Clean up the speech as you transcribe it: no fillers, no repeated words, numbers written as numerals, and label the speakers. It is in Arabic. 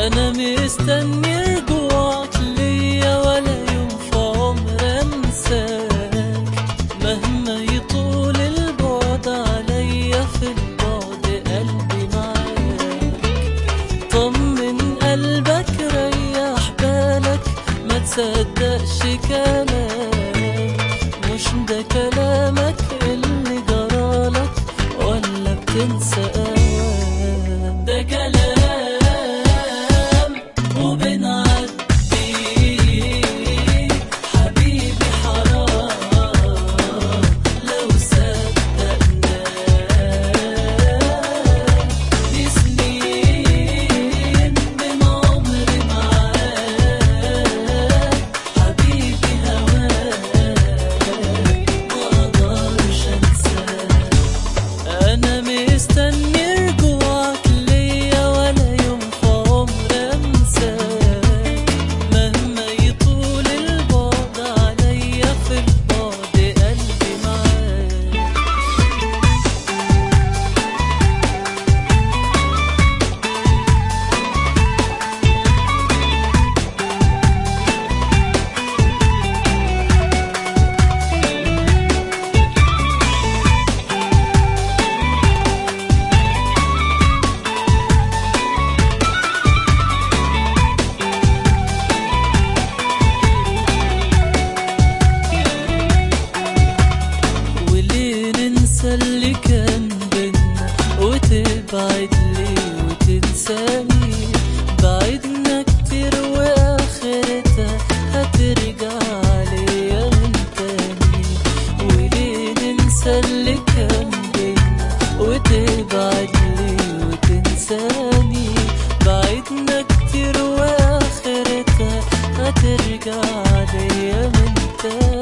Speaker 1: أنا مستني رجوعك ليا ولا يوم في عمري أنساك، مهما يطول البعد عليا في البعد قلبي معاك. طمن قلبك ريح بالك ما تصدقش كلام، مش ده كلامك اللي جرالك ولا بتنسى أوام؟ ده كلام وبنعدي حبيبي حرام لو صدقناه، دي سنين من عمري معاك حبيبي هواك مقدرش انساك. أنا مستني رجوعك ليا ولا يوم في عمري أنساك، مهما يطول البعد عليا في البعد قلبي معاك. وليه ننسى اللي كان بينا وتبعد ليه وتنساني؟ بعدنا كتير واخرتها هترجع ليا من تاني. وليه ننسى اللي كان بينا وتبعد ليه وتنساني؟ بعدنا كتير واخرتها هترجع ليا من تاني.